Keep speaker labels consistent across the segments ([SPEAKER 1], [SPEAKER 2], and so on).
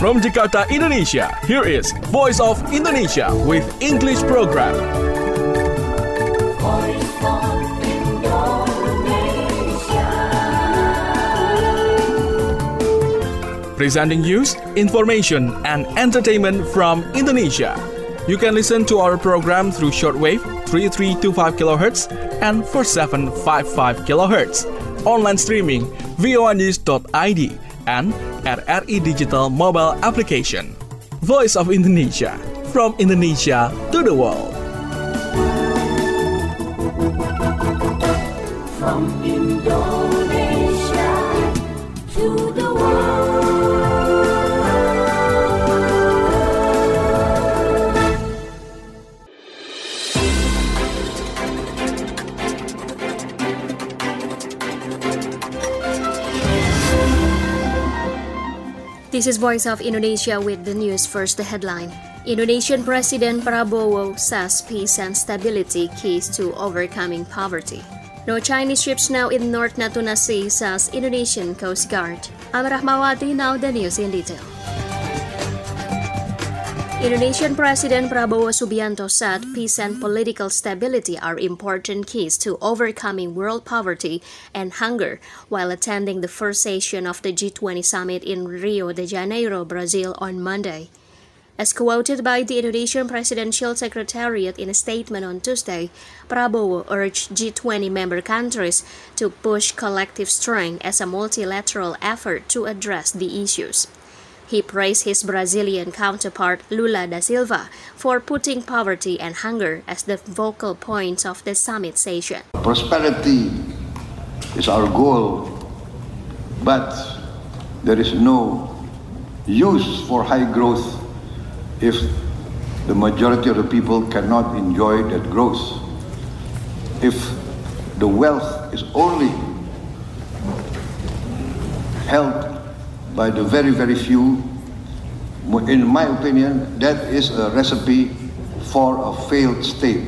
[SPEAKER 1] From Jakarta, Indonesia, here is Voice of Indonesia with English program.
[SPEAKER 2] Voice of Indonesia.
[SPEAKER 1] Presenting news, information, and entertainment from Indonesia. You can listen to our program through shortwave 3325 kHz and 4755 kHz. Online streaming voanews.id and at RI Digital mobile application. Voice of Indonesia, from Indonesia to the world.
[SPEAKER 2] From Indonesia to the world.
[SPEAKER 3] This is Voice of Indonesia with the news. First, the headline. Indonesian President Prabowo says peace and stability keys to overcoming poverty. No Chinese ships now in North Natuna Sea, says Indonesian Coast Guard. I'm Rahmawati, now the news in detail. Indonesian President Prabowo Subianto said peace and political stability are important keys to overcoming world poverty and hunger while attending the first session of the G20 summit in Rio de Janeiro, Brazil on Monday. As quoted by the Indonesian Presidential Secretariat in a statement on Tuesday, Prabowo urged G20 member countries to push collective strength as a multilateral effort to address the issues. He praised his Brazilian counterpart Lula da Silva for putting poverty and hunger as the focal points of the summit session.
[SPEAKER 4] Prosperity is our goal, but there is no use for high growth if the majority of the people cannot enjoy that growth. If the wealth is only held by the very, very few, in my opinion, that is a recipe for a failed state.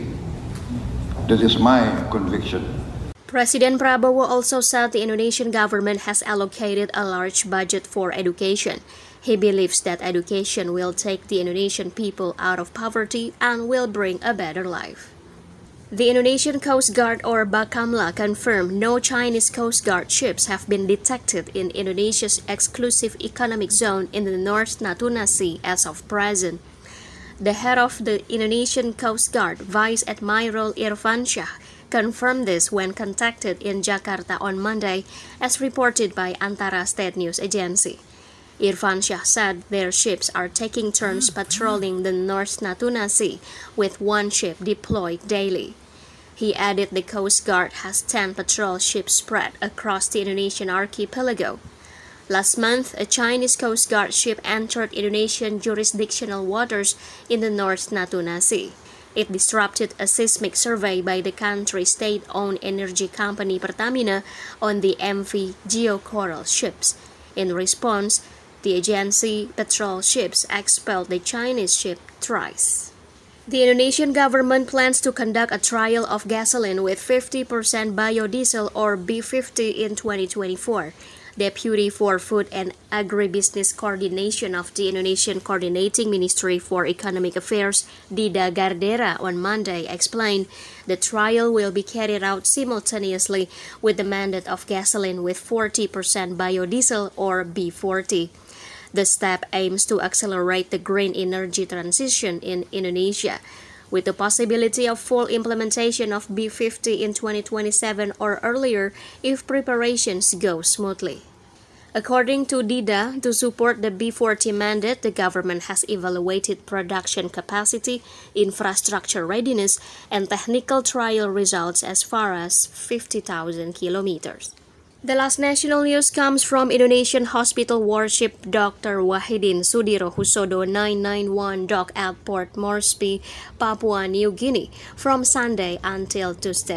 [SPEAKER 4] That is my conviction.
[SPEAKER 3] President Prabowo also said the Indonesian government has allocated a large budget for education. He believes that education will take the Indonesian people out of poverty and will bring a better life. The Indonesian Coast Guard, or Bakamla, confirmed no Chinese Coast Guard ships have been detected in Indonesia's exclusive economic zone in the North Natuna Sea as of present. The head of the Indonesian Coast Guard, Vice Admiral Irfansyah, confirmed this when contacted in Jakarta on Monday, as reported by Antara State News Agency. Irfansyah said their ships are taking turns patrolling the North Natuna Sea, with one ship deployed daily. He added the Coast Guard has 10 patrol ships spread across the Indonesian archipelago. Last month, a Chinese Coast Guard ship entered Indonesian jurisdictional waters in the North Natuna Sea. It disrupted a seismic survey by the country's state-owned energy company Pertamina on the MV Geocoral ships. In response, the agency patrol ships expelled the Chinese ship thrice. The Indonesian government plans to conduct a trial of gasoline with 50% biodiesel or B50 in 2024. Deputy for Food and Agribusiness Coordination of the Indonesian Coordinating Ministry for Economic Affairs, Dida Gardera, on Monday explained the trial will be carried out simultaneously with the mandate of gasoline with 40% biodiesel or B40. The step aims to accelerate the green energy transition in Indonesia, with the possibility of full implementation of B50 in 2027 or earlier if preparations go smoothly. According to Dida, to support the B40 mandate, the government has evaluated production capacity, infrastructure readiness, and technical trial results as far as 50,000 kilometers. The last national news comes from Indonesian hospital warship Dr. Wahidin Sudirohusodo 991 dock at Port Moresby, Papua New Guinea from Sunday until Tuesday.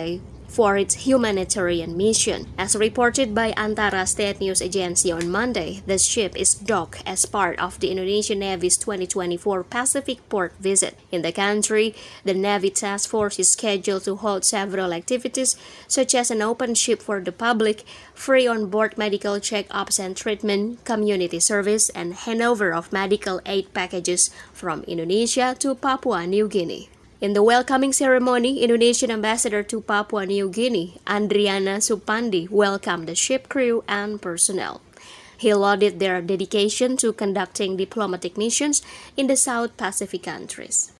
[SPEAKER 3] for its humanitarian mission. As reported by Antara State News Agency on Monday, the ship is docked as part of the Indonesian Navy's 2024 Pacific port visit. In the country, the Navy Task Force is scheduled to hold several activities, such as an open ship for the public, free on-board medical check-ups and treatment, community service, and handover of medical aid packages from Indonesia to Papua New Guinea. In the welcoming ceremony, Indonesian Ambassador to Papua New Guinea, Andriana Supandi, welcomed the ship crew and personnel. He lauded their dedication to conducting diplomatic missions in the South Pacific countries.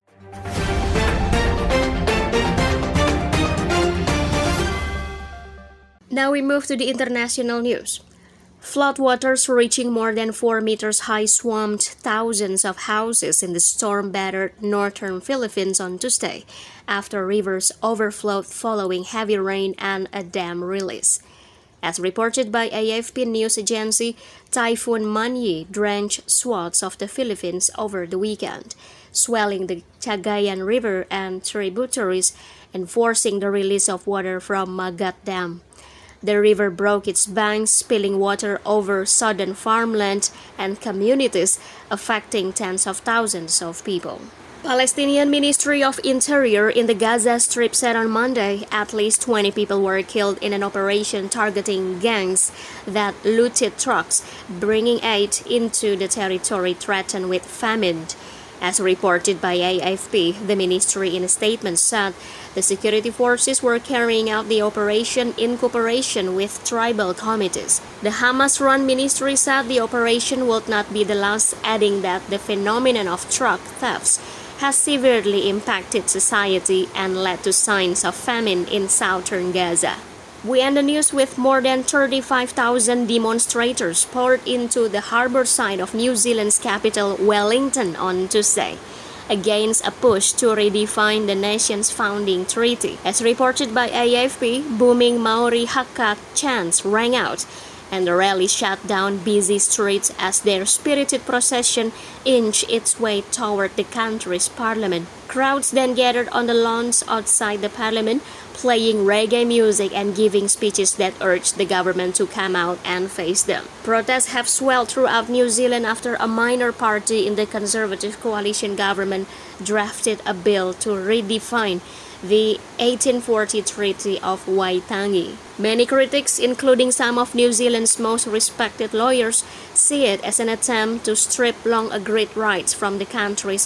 [SPEAKER 3] Now we move to the international news. Floodwaters reaching more than 4 meters high swamped thousands of houses in the storm-battered northern Philippines on Tuesday, after rivers overflowed following heavy rain and a dam release. As reported by AFP news agency, Typhoon Manyi drenched swaths of the Philippines over the weekend, swelling the Cagayan River and tributaries and forcing the release of water from Magat Dam. The river broke its banks, spilling water over southern farmland and communities, affecting tens of thousands of people. Palestinian Ministry of Interior in the Gaza Strip said on Monday at least 20 people were killed in an operation targeting gangs that looted trucks, bringing aid into the territory threatened with famine. As reported by AFP, the ministry in a statement said the security forces were carrying out the operation in cooperation with tribal committees. The Hamas-run ministry said the operation would not be the last, adding that the phenomenon of truck thefts has severely impacted society and led to signs of famine in southern Gaza. We end the news with more than 35,000 demonstrators poured into the harbour side of New Zealand's capital, Wellington, on Tuesday, against a push to redefine the nation's founding treaty. As reported by AFP, booming Maori haka chants rang out, and the rally shut down busy streets as their spirited procession inched its way toward the country's parliament. Crowds then gathered on the lawns outside the parliament, playing reggae music and giving speeches that urged the government to come out and face them. Protests have swelled throughout New Zealand after a minor party in the Conservative coalition government drafted a bill to redefine the 1840 Treaty of Waitangi. Many critics, including some of New Zealand's most respected lawyers, see it as an attempt to strip long-agreed rights from the country's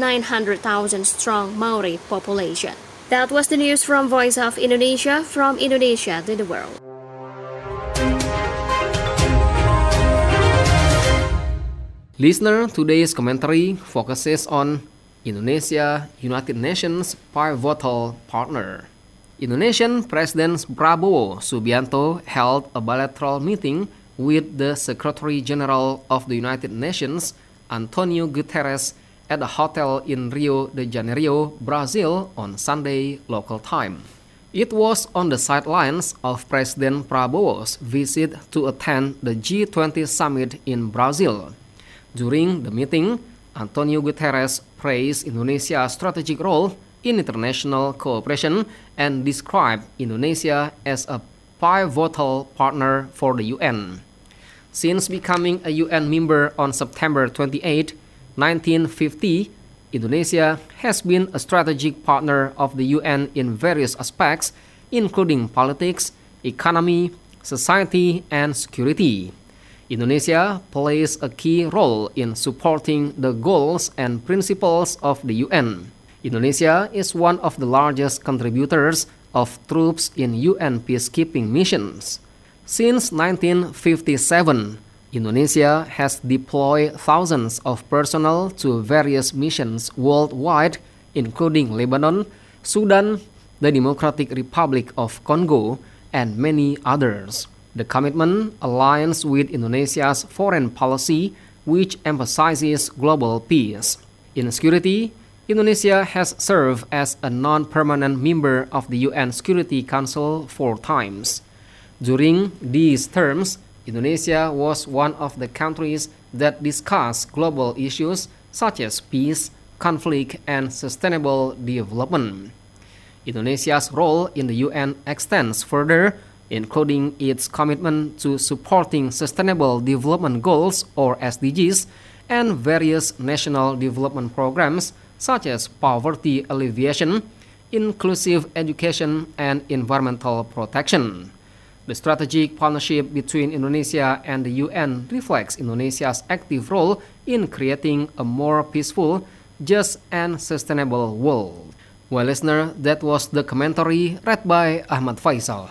[SPEAKER 3] 900,000-strong Maori population. That was the news from Voice of Indonesia, from Indonesia to the world.
[SPEAKER 5] Listener, today's commentary focuses on Indonesia, United Nations pivotal partner. Indonesian President Prabowo Subianto held a bilateral meeting with the Secretary General of the United Nations, Antonio Guterres, at a hotel in Rio de Janeiro, Brazil, on Sunday local time. It was on the sidelines of President Prabowo's visit to attend the G20 summit in Brazil. During the meeting, Antonio Guterres praised Indonesia's strategic role in international cooperation and described Indonesia as a pivotal partner for the UN. Since becoming a UN member on September 28, 1950, Indonesia has been a strategic partner of the UN in various aspects, including politics, economy, society, and security. Indonesia plays a key role in supporting the goals and principles of the UN. Indonesia is one of the largest contributors of troops in UN peacekeeping missions. Since 1957, Indonesia has deployed thousands of personnel to various missions worldwide, including Lebanon, Sudan, the Democratic Republic of Congo, and many others. The commitment aligns with Indonesia's foreign policy, which emphasizes global peace. In security, Indonesia has served as a non-permanent member of the UN Security Council 4 times. During these terms, Indonesia was one of the countries that discussed global issues such as peace, conflict, and sustainable development. Indonesia's role in the UN extends further, including its commitment to supporting Sustainable Development Goals or SDGs and various national development programs such as poverty alleviation, inclusive education, and environmental protection. The strategic partnership between Indonesia and the UN reflects Indonesia's active role in creating a more peaceful, just, and sustainable world. Well, listener, that was the commentary read by Ahmad Faisal.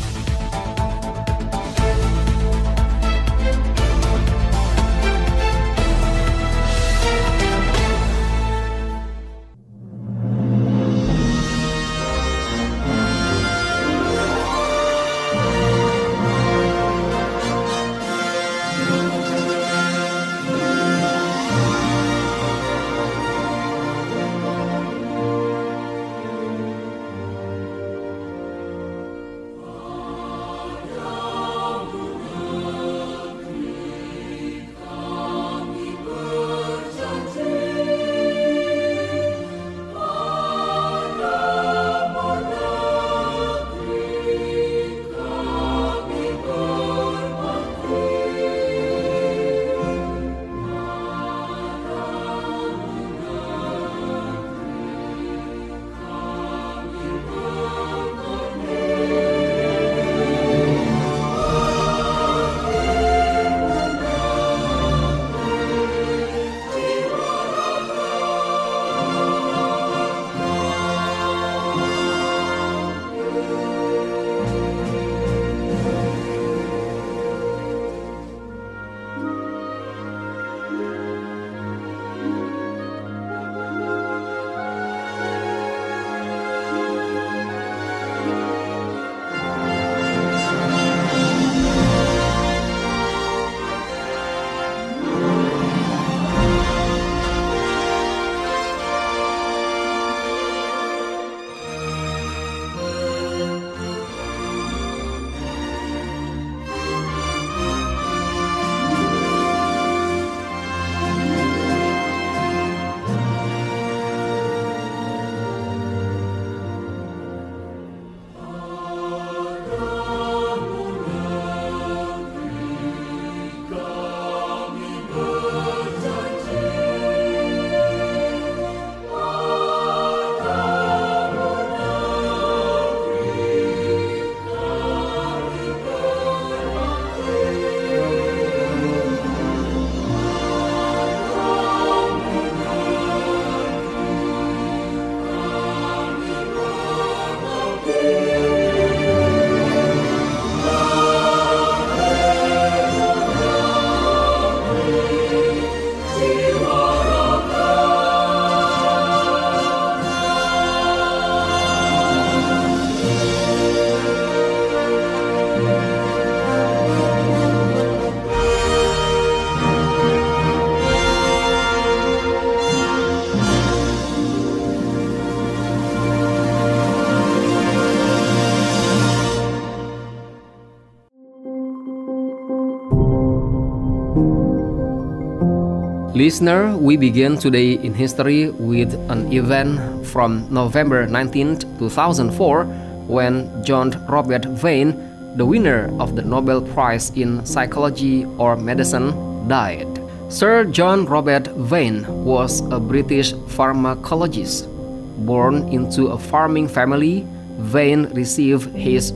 [SPEAKER 5] Listener, we begin today in history with an event from November 19, 2004, when John Robert Vane, the winner of the Nobel Prize in Psychology or Medicine, died. Sir John Robert Vane was a British pharmacologist. Born into a farming family, Vane received his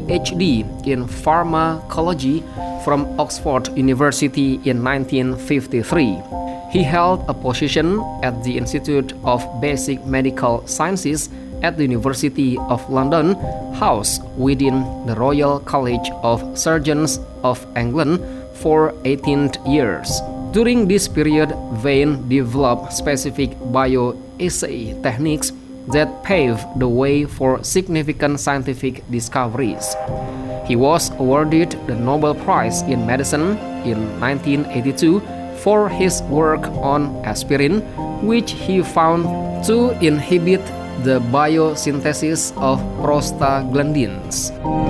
[SPEAKER 5] PhD in pharmacology from Oxford University in 1953. He held a position at the Institute of Basic Medical Sciences at the University of London, housed within the Royal College of Surgeons of England for 18 years. During this period, Vane developed specific bioassay techniques that paved the way for significant scientific discoveries. He was awarded the Nobel Prize in Medicine in 1982 for his work on aspirin, which he found to inhibit the biosynthesis of prostaglandins.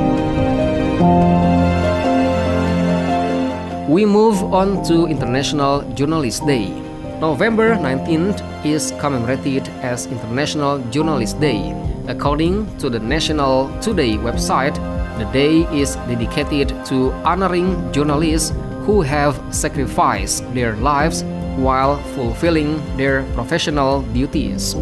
[SPEAKER 5] We move on to International Journalist Day. November 19th is commemorated as International Journalist Day. According to the National Today website, the day is dedicated to honoring journalists who have sacrificed their lives while fulfilling their professional duties.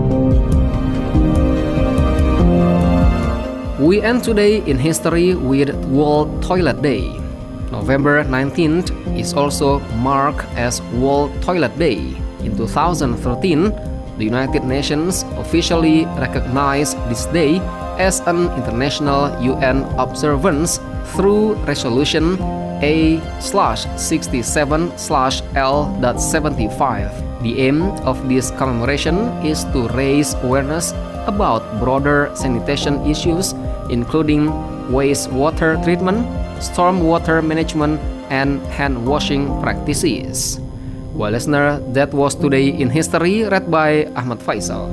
[SPEAKER 5] We end today in history with World Toilet Day. November 19th is also marked as World Toilet Day. In 2013, the United Nations officially recognized this day as an international UN observance through Resolution A/67/L.75. The aim of this commemoration is to raise awareness about broader sanitation issues, including wastewater treatment, stormwater management, and hand washing practices. Well, listener, that was Today in History, read by Ahmad Faisal.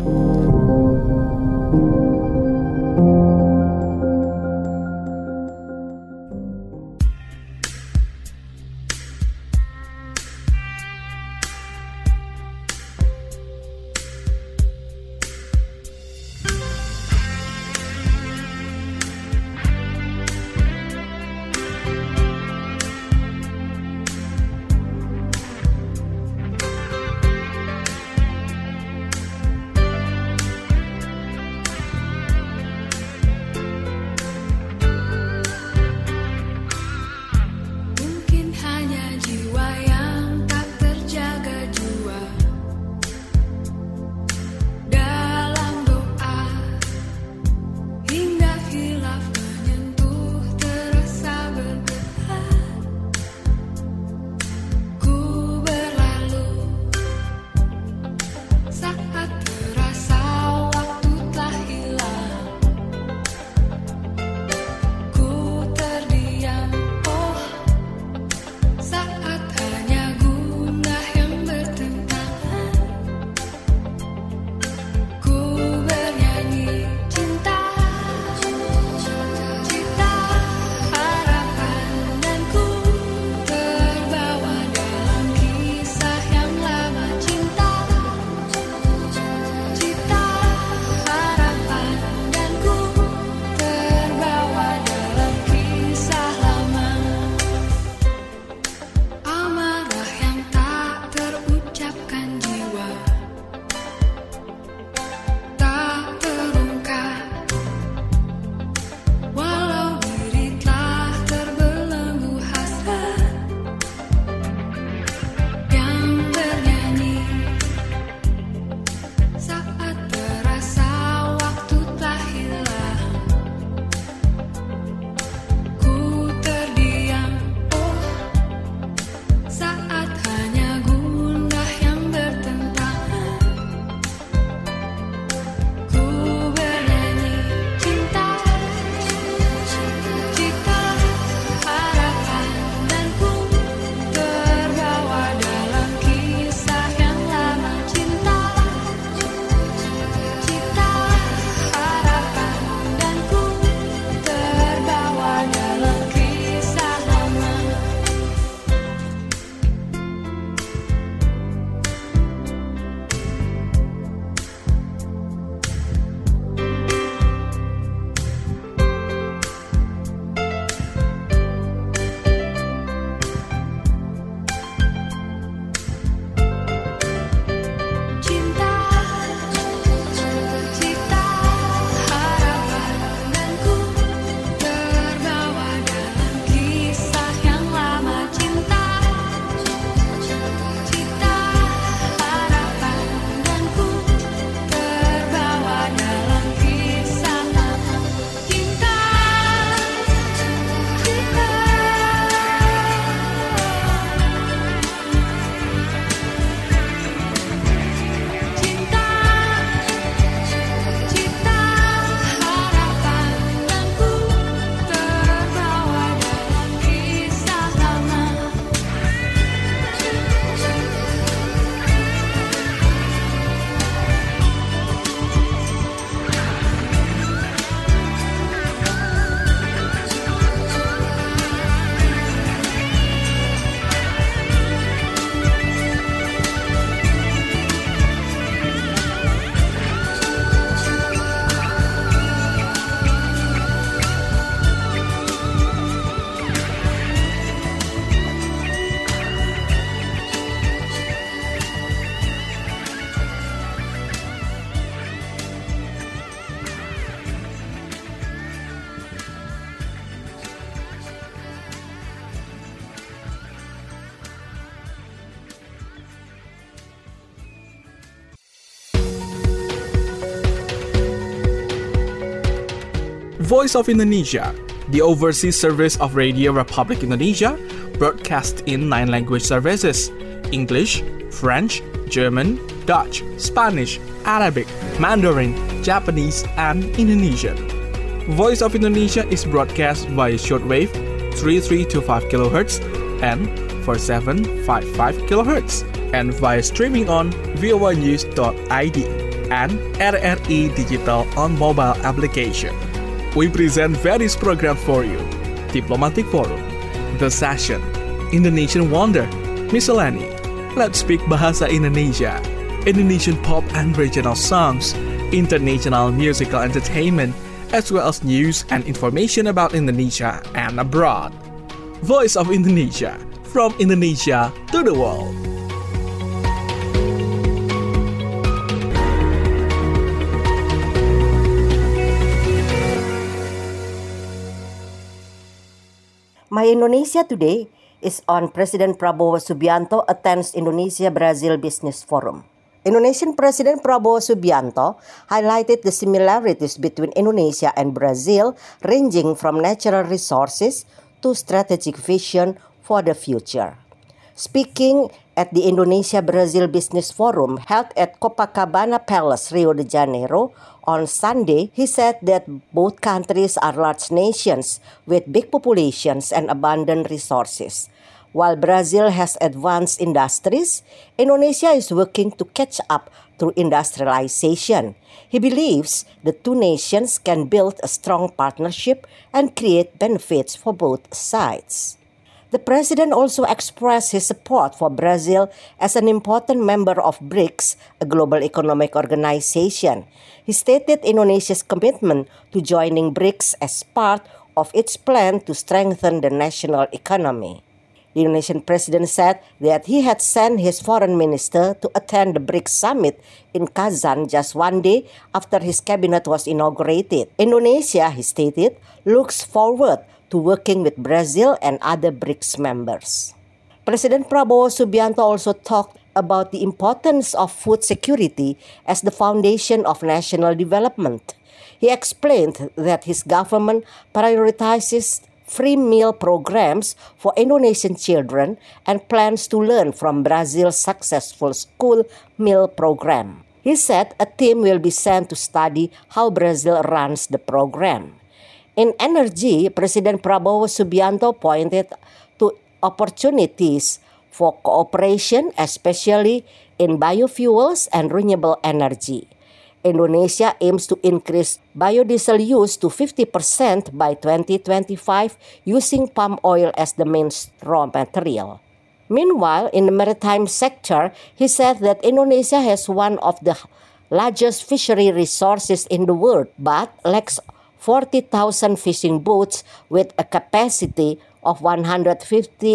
[SPEAKER 1] Voice of Indonesia, the overseas service of Radio Republic Indonesia, broadcast in 9 language services: English, French, German, Dutch, Spanish, Arabic, Mandarin, Japanese, and Indonesian. Voice of Indonesia is broadcast via shortwave 3325 kHz and 4755 kHz, and via streaming on voanews.id and RRI Digital on mobile application. We present various programs for you: Diplomatic Forum, The Session, Indonesian Wonder, Miscellany, Let's Speak Bahasa Indonesia, Indonesian pop and regional songs, international musical entertainment, as well as news and information about Indonesia and abroad. Voice of Indonesia, from Indonesia to the world.
[SPEAKER 6] My Indonesia Today is on President Prabowo Subianto attends Indonesia-Brazil Business Forum. Indonesian President Prabowo Subianto highlighted the similarities between Indonesia and Brazil, ranging from natural resources to strategic vision for the future. Speaking at the Indonesia-Brazil Business Forum held at Copacabana Palace, Rio de Janeiro, on Sunday, he said that both countries are large nations with big populations and abundant resources. While Brazil has advanced industries, Indonesia is working to catch up through industrialization. He believes the two nations can build a strong partnership and create benefits for both sides. The president also expressed his support for Brazil as an important member of BRICS, a global economic organization. He stated Indonesia's commitment to joining BRICS as part of its plan to strengthen the national economy. The Indonesian president said that he had sent his foreign minister to attend the BRICS summit in Kazan just one day after his cabinet was inaugurated. Indonesia, he stated, looks forward to working with Brazil and other BRICS members. President Prabowo Subianto also talked about the importance of food security as the foundation of national development. He explained that his government prioritizes free meal programs for Indonesian children and plans to learn from Brazil's successful school meal program. He said a team will be sent to study how Brazil runs the program. In energy, President Prabowo Subianto pointed to opportunities for cooperation, especially in biofuels and renewable energy. Indonesia aims to increase biodiesel use to 50% by 2025 using palm oil as the main raw material. Meanwhile, in the maritime sector, he said that Indonesia has one of the largest fishery resources in the world but lacks 40,000 fishing boats with a capacity of 150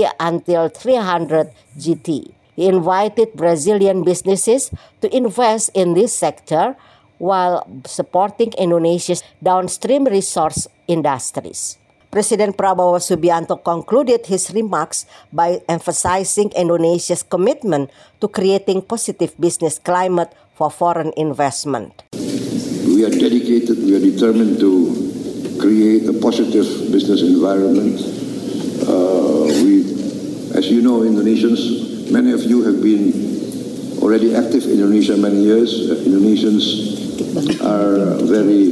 [SPEAKER 6] until 300 GT. He invited Brazilian businesses to invest in this sector while supporting Indonesia's downstream resource industries. President Prabowo Subianto concluded his remarks by emphasizing Indonesia's commitment to creating positive business climate for foreign investment.
[SPEAKER 4] We are dedicated, we are determined to create a positive business environment. As you know, Indonesians, many of you have been already active in Indonesia many years. Indonesians are very,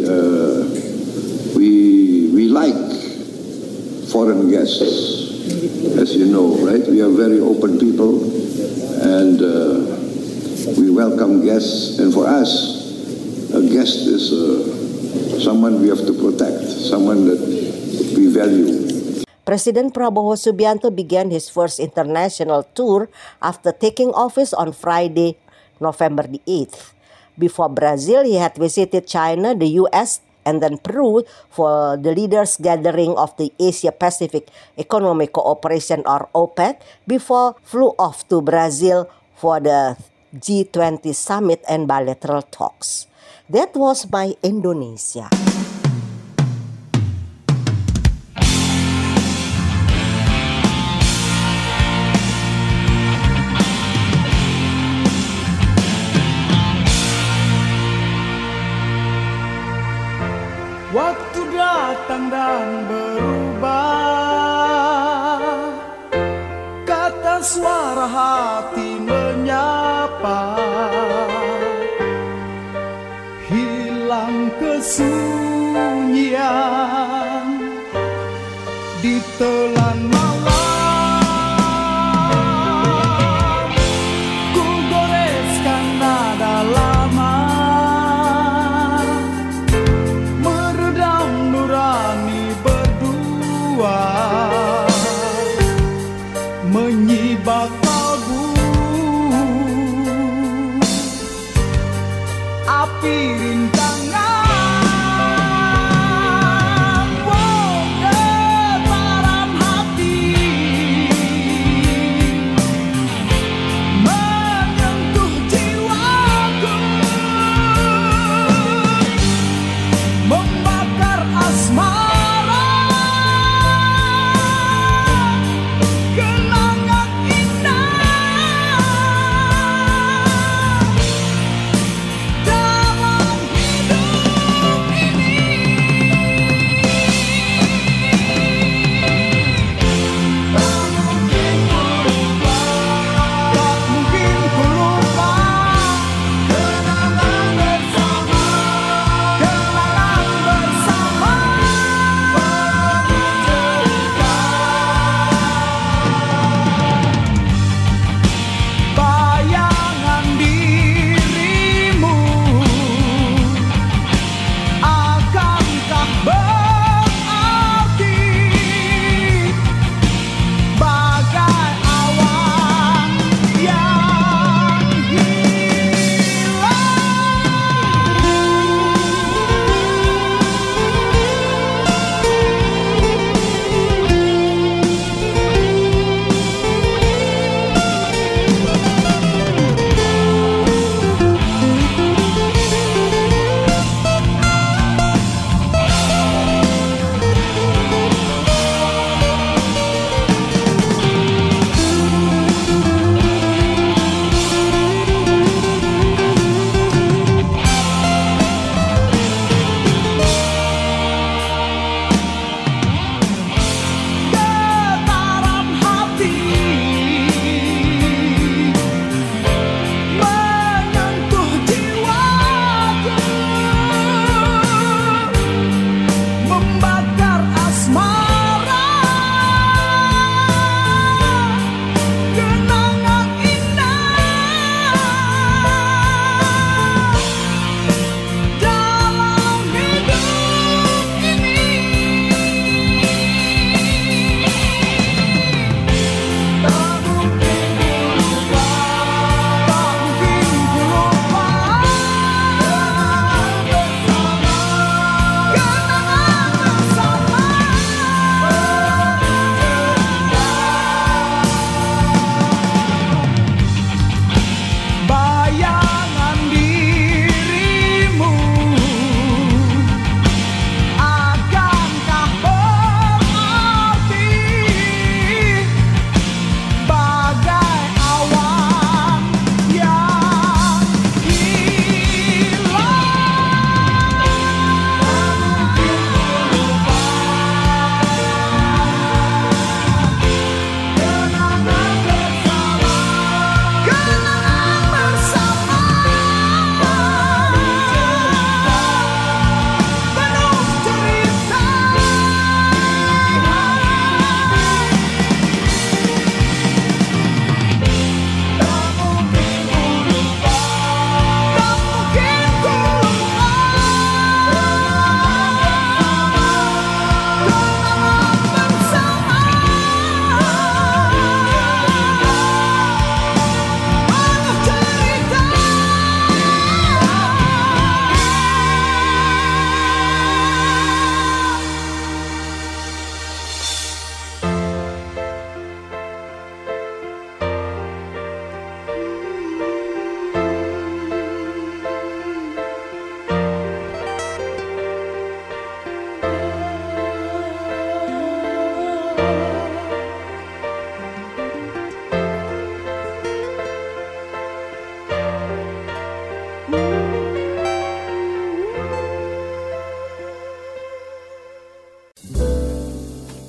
[SPEAKER 4] we like foreign guests, as you know, right? We are very open people and we welcome guests, and for us, a guest is someone we have to protect, someone that we value.
[SPEAKER 6] President Prabowo Subianto began his first international tour after taking office on Friday, November the 8th. Before Brazil, he had visited China, the US, and then Peru for the leaders' gathering of the Asia-Pacific Economic Cooperation, or OPEC, before flew off to Brazil for the G20 summit and bilateral talks. That was my Indonesia.
[SPEAKER 7] Waktu datang dan berubah, kata suara hati menyapa, hilang kesunyian di telan malam. Ku goreskan nada lama, meredam nurani berdua, menyibak kalbu, api rintangan. Oh, getaran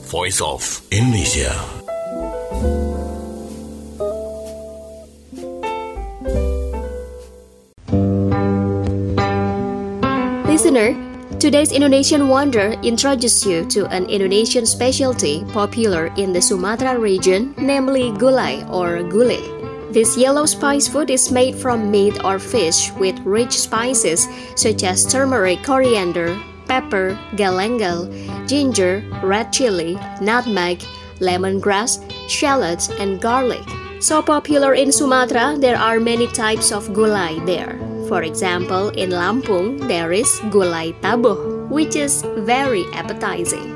[SPEAKER 8] Voice of Indonesia.
[SPEAKER 3] Listener, today's Indonesian Wonder introduces you to an Indonesian specialty popular in the Sumatra region, namely gulai or gulai. This yellow spice food is made from meat or fish with rich spices such as turmeric, coriander, pepper, galangal, ginger, red chili, nutmeg, lemongrass, shallots, and garlic. So popular in Sumatra, there are many types of gulai there. For example, in Lampung, there is gulai taboh, which is very appetizing.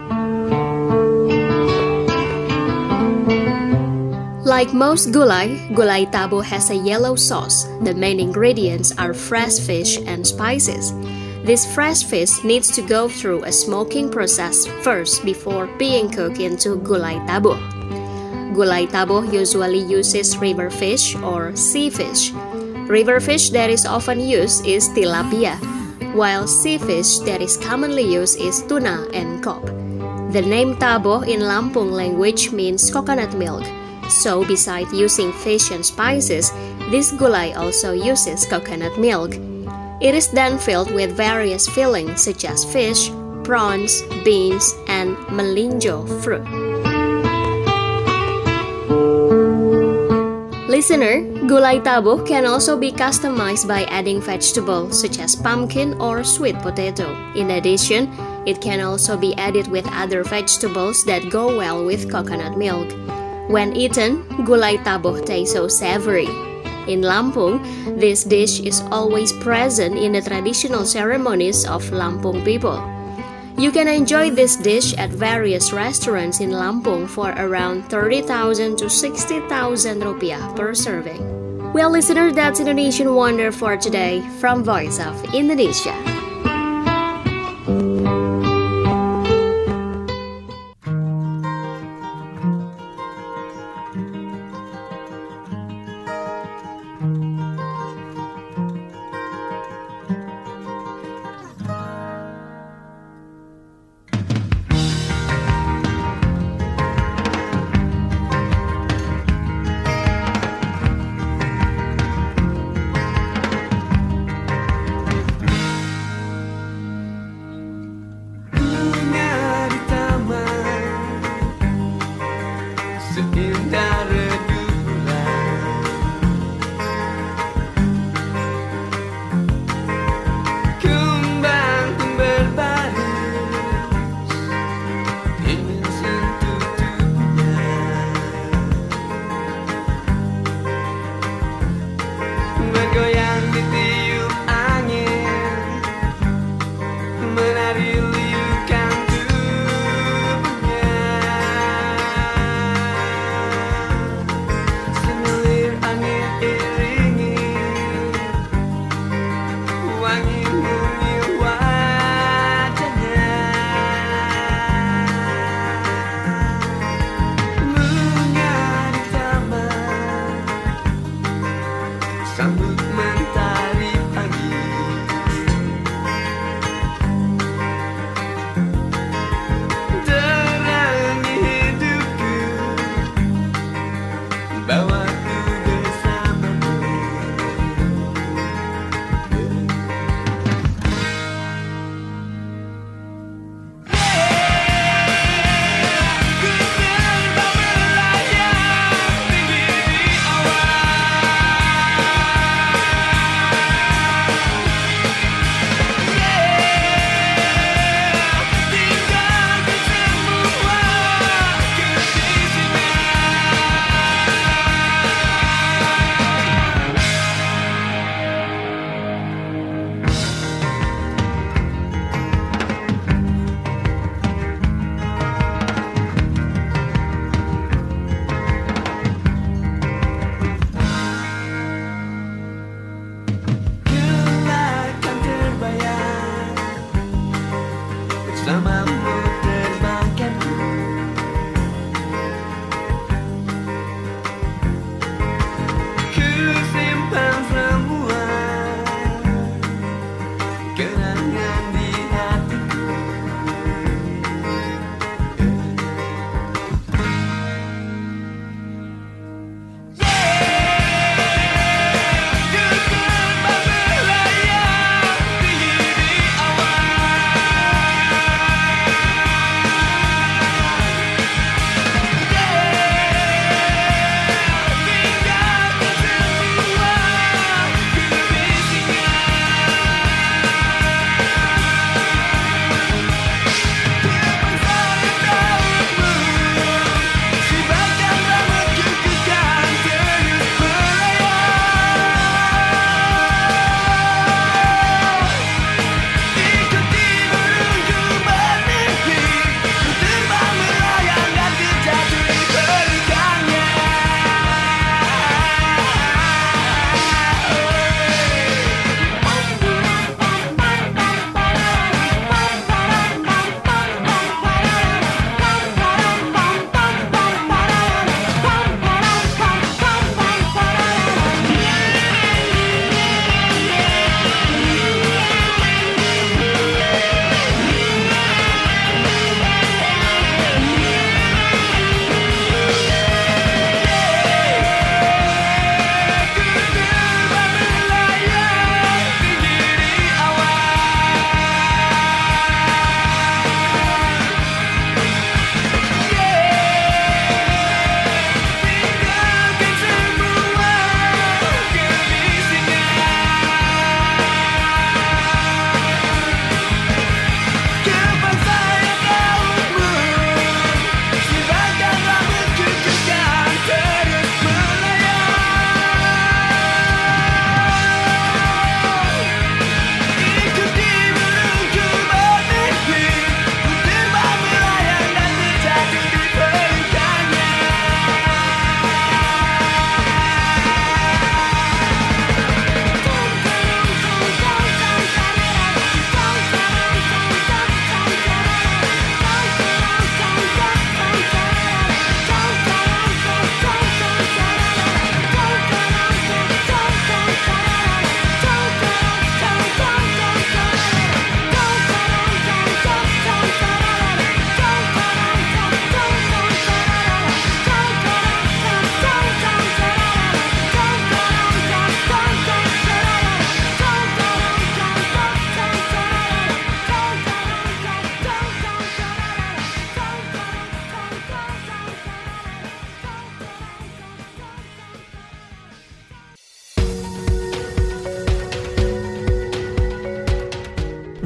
[SPEAKER 3] Like most gulai, gulai taboh has a yellow sauce. The main ingredients are fresh fish and spices. This fresh fish needs to go through a smoking process first before being cooked into gulai taboh. Gulai taboh usually uses river fish or sea fish. River fish that is often used is tilapia, while sea fish that is commonly used is tuna and kob. The name taboh in Lampung language means coconut milk. So besides using fish and spices, this gulai also uses coconut milk. It is then filled with various fillings such as fish, prawns, beans, and melinjo fruit. Listener, gulai taboh can also be customized by adding vegetables such as pumpkin or sweet potato. In addition, it can also be added with other vegetables that go well with coconut milk. When eaten, gulai taboh tastes so savory. In Lampung, this dish is always present in the traditional ceremonies of Lampung people. You can enjoy this dish at various restaurants in Lampung for around 30,000 to 60,000 rupiah per serving. Well, listener, that's Indonesian Wonder for today from Voice of Indonesia.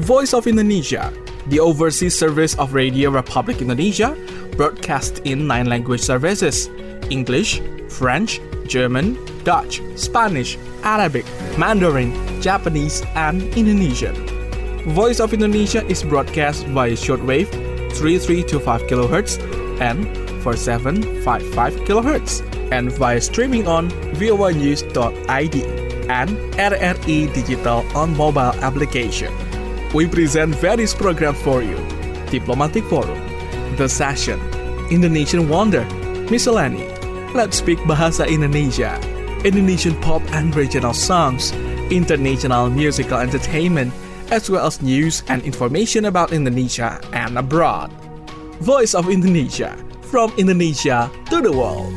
[SPEAKER 1] Voice of Indonesia, the overseas service of Radio Republic Indonesia, broadcast in 9 language services: English, French, German, Dutch, Spanish, Arabic, Mandarin, Japanese, and Indonesian. Voice of Indonesia is broadcast via shortwave 3325 kHz and 4755 kHz, and via streaming on voanews.id and RRI Digital on mobile application. We present various programs for you: Diplomatic Forum, The Session, Indonesian Wonder, Miscellany, Let's Speak Bahasa Indonesia, Indonesian pop and regional songs, international musical entertainment, as well as news and information about Indonesia and abroad. Voice of Indonesia, from Indonesia to the world.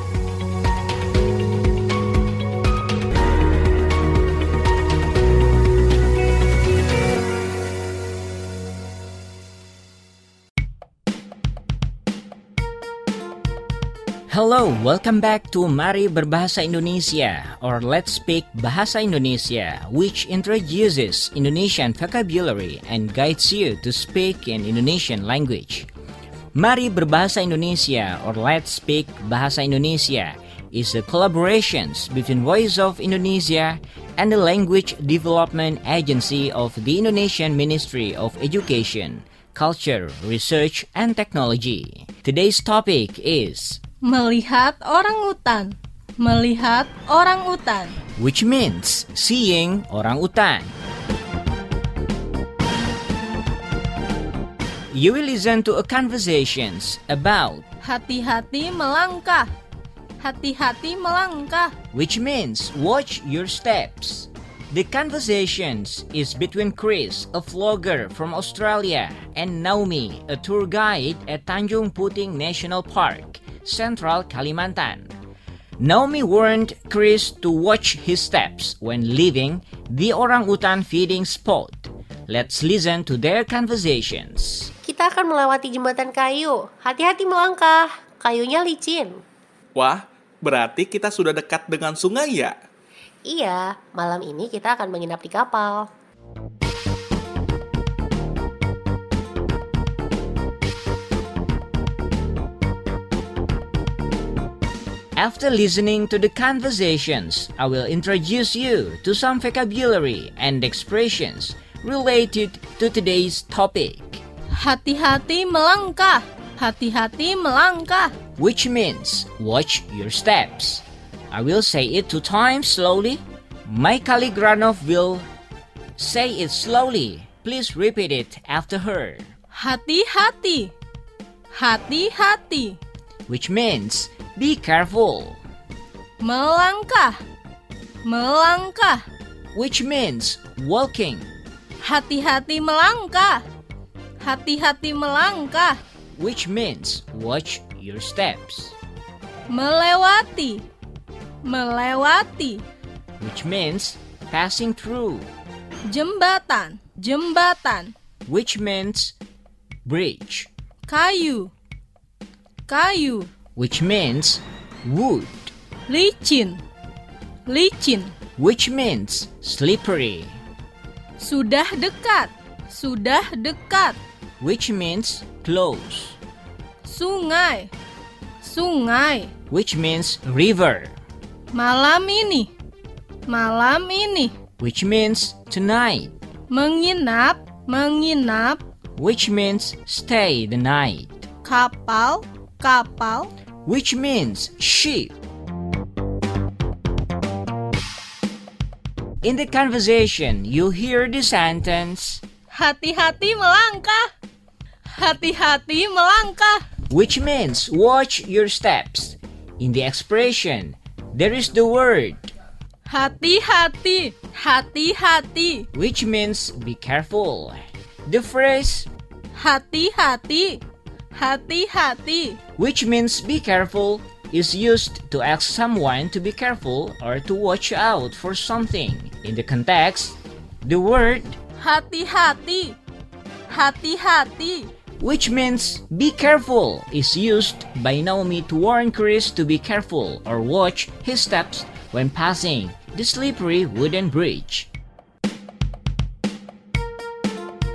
[SPEAKER 9] Hello, welcome back to Mari Berbahasa Indonesia, or Let's Speak Bahasa Indonesia, which introduces Indonesian vocabulary and guides you to speak in Indonesian language. Mari Berbahasa Indonesia, or Let's Speak Bahasa Indonesia, is a collaboration between Voice of Indonesia and the Language Development Agency of the Indonesian Ministry of Education, Culture, Research, and Technology. Today's topic is
[SPEAKER 10] melihat orangutan. Melihat orangutan,
[SPEAKER 9] which means seeing orangutan. You will listen to a conversations about
[SPEAKER 10] hati-hati melangkah. Hati-hati melangkah,
[SPEAKER 9] which means watch your steps. The conversations is between Chris, a vlogger from Australia, and Naomi, a tour guide at Tanjung Puting National Park, Central Kalimantan. Naomi warned Chris to watch his steps when leaving the orangutan feeding spot. Let's listen to their conversations.
[SPEAKER 11] Kita akan melewati jembatan kayu. Hati-hati melangkah, kayunya licin.
[SPEAKER 1] Wah, berarti kita sudah dekat dengan sungai ya?
[SPEAKER 11] Iya, malam ini kita akan menginap di kapal.
[SPEAKER 9] After listening to the conversations, I will introduce you to some vocabulary and expressions related to today's topic.
[SPEAKER 10] Hati-hati melangkah. Hati-hati melangkah,
[SPEAKER 9] which means watch your steps. I will say it 2 times slowly. My colleague Ranov will say it slowly. Please repeat it after her.
[SPEAKER 10] Hati-hati. Hati-hati,
[SPEAKER 9] which means be careful.
[SPEAKER 10] Melangkah. Melangkah,
[SPEAKER 9] which means walking.
[SPEAKER 10] Hati-hati melangkah. Hati-hati melangkah,
[SPEAKER 9] which means watch your steps.
[SPEAKER 10] Melewati. Melewati,
[SPEAKER 9] which means passing through.
[SPEAKER 10] Jembatan. Jembatan,
[SPEAKER 9] which means bridge.
[SPEAKER 10] Kayu. Kayu,
[SPEAKER 9] which means wood.
[SPEAKER 10] Licin. Licin,
[SPEAKER 9] which means slippery.
[SPEAKER 10] Sudah dekat. Sudah dekat,
[SPEAKER 9] which means close.
[SPEAKER 10] Sungai. Sungai,
[SPEAKER 9] which means river.
[SPEAKER 10] Malam ini. Malam ini,
[SPEAKER 9] which means tonight.
[SPEAKER 10] Menginap. Menginap,
[SPEAKER 9] which means stay the night.
[SPEAKER 10] Kapal. Kapal,
[SPEAKER 9] which means ship. In the conversation, you hear the sentence
[SPEAKER 10] hati-hati melangkah. Hati-hati melangkah,
[SPEAKER 9] which means watch your steps. In the expression, there is the word
[SPEAKER 10] hati-hati. Hati-hati,
[SPEAKER 9] which means be careful. The phrase
[SPEAKER 10] hati-hati. Hati-hati,
[SPEAKER 9] which means be careful, is used to ask someone to be careful or to watch out for something. In the context, the word
[SPEAKER 10] hati-hati. Hati-hati,
[SPEAKER 9] which means be careful, is used by Naomi to warn Chris to be careful or watch his steps when passing the slippery wooden bridge.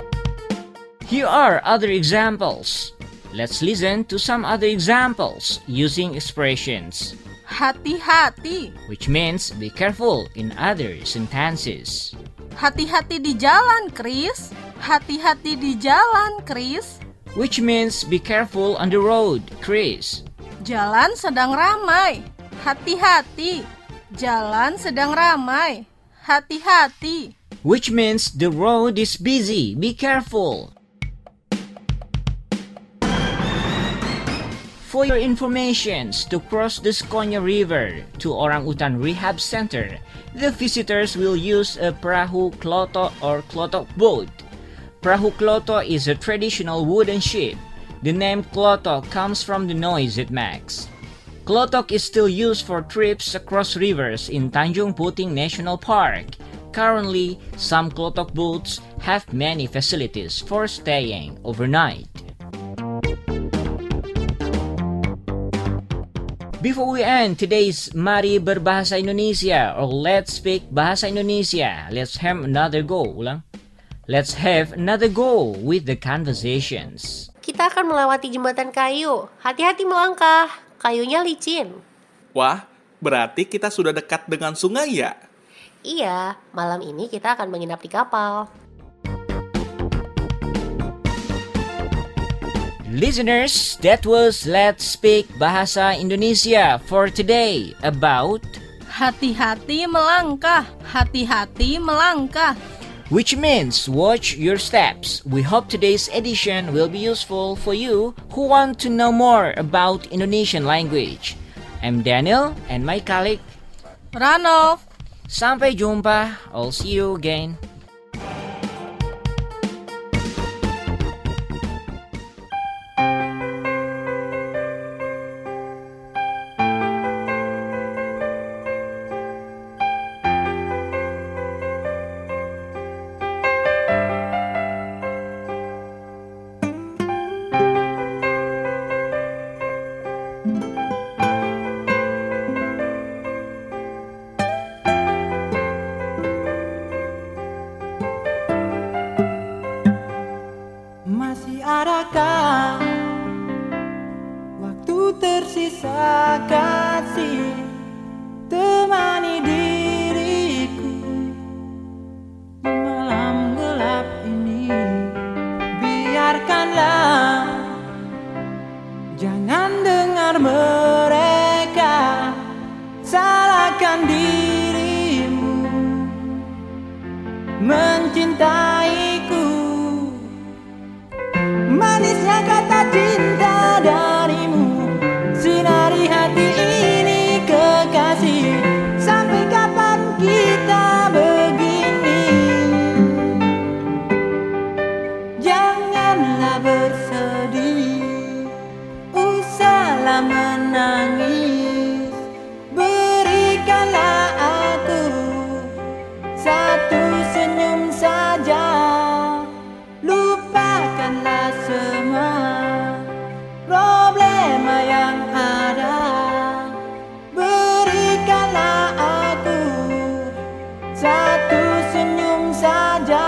[SPEAKER 9] Here are other examples. Let's listen to some other examples using expressions.
[SPEAKER 10] Hati-hati.
[SPEAKER 9] Which means be careful in other sentences.
[SPEAKER 10] Hati-hati di jalan, Chris. Hati-hati di jalan, Chris.
[SPEAKER 9] Which means be careful on the road, Chris.
[SPEAKER 10] Jalan sedang ramai. Hati-hati. Jalan sedang ramai. Hati-hati.
[SPEAKER 9] Which means the road is busy. Be careful. For your information, to cross the Skonya River to Orangutan Rehab Center, the visitors will use a perahu klotok or klotok boat. Perahu klotok is a traditional wooden ship. The name klotok comes from the noise it makes. Klotok is still used for trips across rivers in Tanjung Puting National Park. Currently, some klotok boats have many facilities for staying overnight. Before we end today's Mari Berbahasa Indonesia or Let's Speak Bahasa Indonesia, let's have another go. Ulang. Let's have another go with the conversations.
[SPEAKER 11] Kita akan melewati jembatan kayu. Hati-hati melangkah, kayunya licin.
[SPEAKER 12] Wah, berarti kita sudah dekat dengan sungai ya?
[SPEAKER 11] Iya, malam ini kita akan menginap di kapal.
[SPEAKER 9] Listeners, that was Let's Speak Bahasa Indonesia for today about
[SPEAKER 10] Hati-hati melangkah. Hati-hati melangkah.
[SPEAKER 9] which means watch your steps. We hope today's edition will be useful for you who want to know more about Indonesian language. I'm Daniel and my colleague
[SPEAKER 10] Ranov.
[SPEAKER 9] Sampai jumpa. I'll see you again.
[SPEAKER 7] Masih adakah waktu tersisa kasih temani diriku di malam gelap ini. Biarkanlah, jangan dengar mereka salahkan dirimu mencintaiku. Manisnya kata cinta darimu, sinari hati ini kekasih. Sampai kapan kita begini? Janganlah bersedih, usahlah menangis. Berikanlah aku satu senyum saja. Lupakanlah semua problema yang ada. Berikanlah aku satu senyum saja.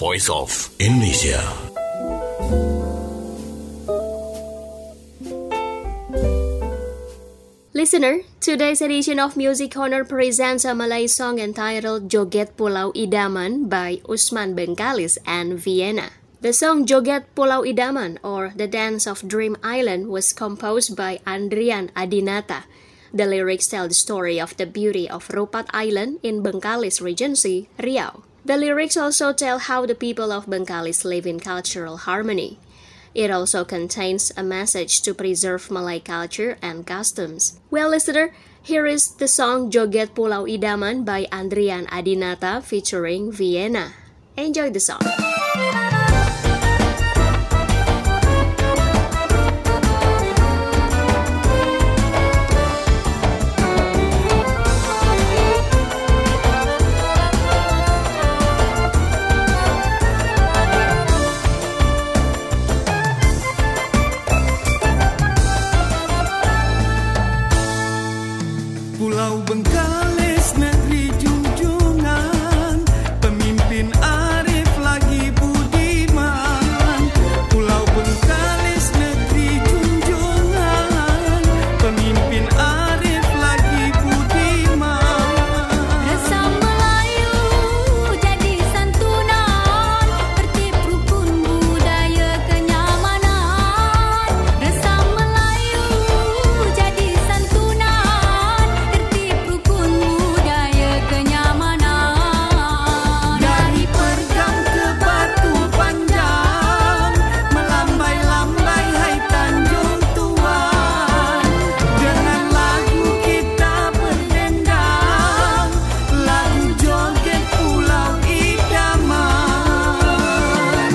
[SPEAKER 8] voice of Indonesia.
[SPEAKER 3] Listener, today's edition of Music Corner presents a Malay song entitled Joget Pulau Idaman by Usman Bengkalis and Vienna. The song Joget Pulau Idaman, or The Dance of Dream Island, was composed by Andrian Adinata. The lyrics tell the story of the beauty of Rupat Island in Bengkalis Regency, Riau. The lyrics also tell how the people of Bengkalis live in cultural harmony. It also contains a message to preserve Malay culture and customs. Well, listener, here is the song Joget Pulau Idaman by Andrian Adinata featuring Vienna. Enjoy the song.
[SPEAKER 13] Pulau Bengkalis negeri junjungan, pemimpin arif lagi budiman. Pulau Bengkalis negeri junjungan, pemimpin arif lagi budiman.
[SPEAKER 2] Rasa Melayu jadi santunan, tertib rukun budaya kenyamanan. Rasa Melayu jadi santunan, rukun budaya kenyamanan.
[SPEAKER 13] Dari Pergam ke Batu Panjang, melambai-lambai hai Tanjung Tuan. Dengan lagu kita berdendang, lagu Joget Pulau Idaman.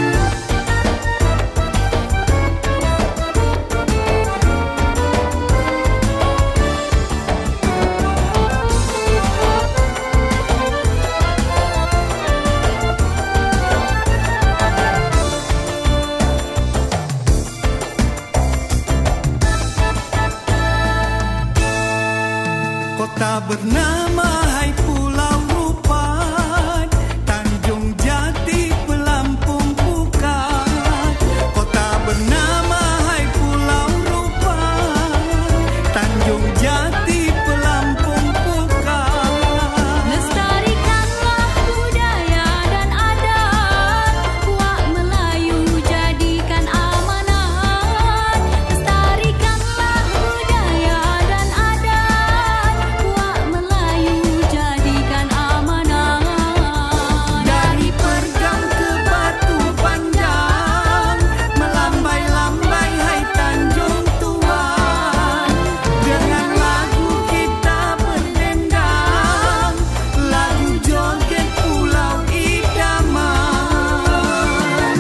[SPEAKER 13] Kota bernama hai Pulau Rupat, Tanjung Jati Pelampung Pukat. Kota bernama hai Pulau Rupat, Tanjung Jati Pelampung Pukat.
[SPEAKER 2] Lestarikanlah budaya dan adat, Puak Melayu jadikan amanat. Lestarikanlah budaya dan adat, Puak Melayu jadikan amanat.
[SPEAKER 13] Dari Pergam ke Batu Panjang, melambai-lambai hai Tanjung Tuan. Dengan lagu kita berdendang, lagu Joget Pulau Idaman.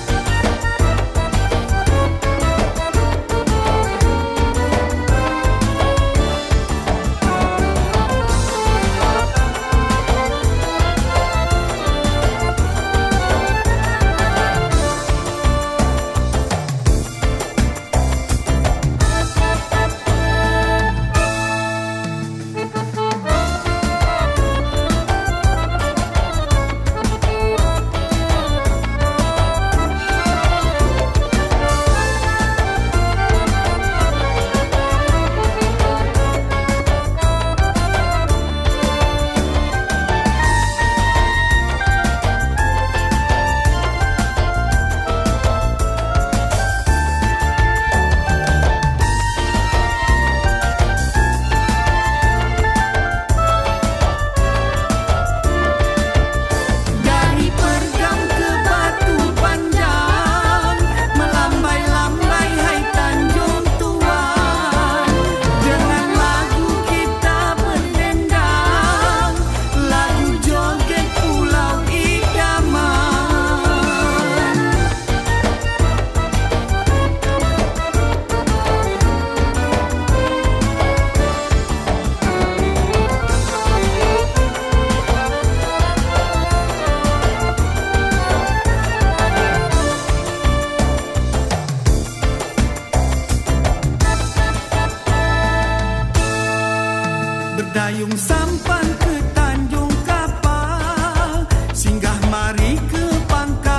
[SPEAKER 13] Dari Pergam ke Batu Panjang, melambai-lambai hai Tanjung Tuan. Dengan lagu kita berdendang, lagu Joget Pulau Idaman. Berdayung sampan ke Tanjung Kapal, singgah mari ke Pangkal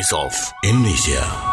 [SPEAKER 8] Voice of Indonesia.